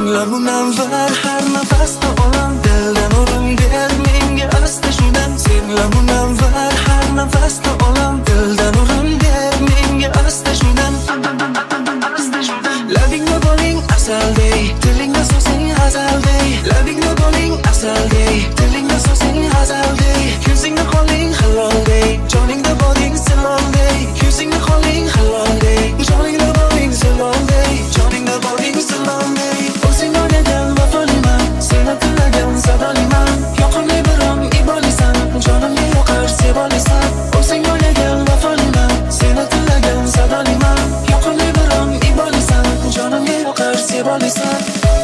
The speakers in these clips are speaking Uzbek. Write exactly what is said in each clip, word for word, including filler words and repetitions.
Tingla munavvar har nafasda olam, dildan o'rin ber menga asta shundan. Tingla munavvar har nafasda olam, dildan o'rin ber menga asta shundan. Labingda bo'ling asaldey, tilingda so'zing g'azaldey. Labingda bo'ling asaldey, tilingda so'zing g'azaldey. Ko'zingda qoling haloldey, joningda bo'ling siloldey. Ko'zingda qoling haloldey, joningda bo'ling siloldey. Joningda bo'ling siloldey. O'zing o'ynagan vafoliman, seni tilagan sadoliman. Yoqimli biram ibolisan, jonimga yoqar sevolisan. O'zing o'ynagan vafoliman, seni tilagan sadoliman. Yoqimli biram ibolisan, jonimga yoqar sevolisan.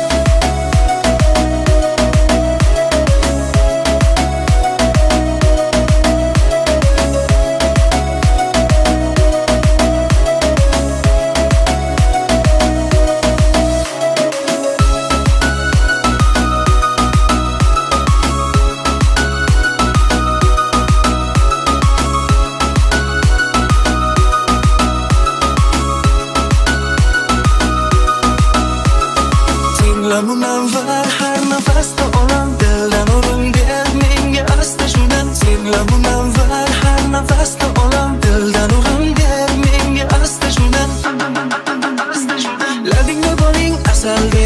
Tingla munavvar har nafasda olam, dildan o'rin ber menga asta shundan. Tingla munavvar har nafasda olam, dildan o'rin ber menga asta shundan. Labingda bo'ling asaldey,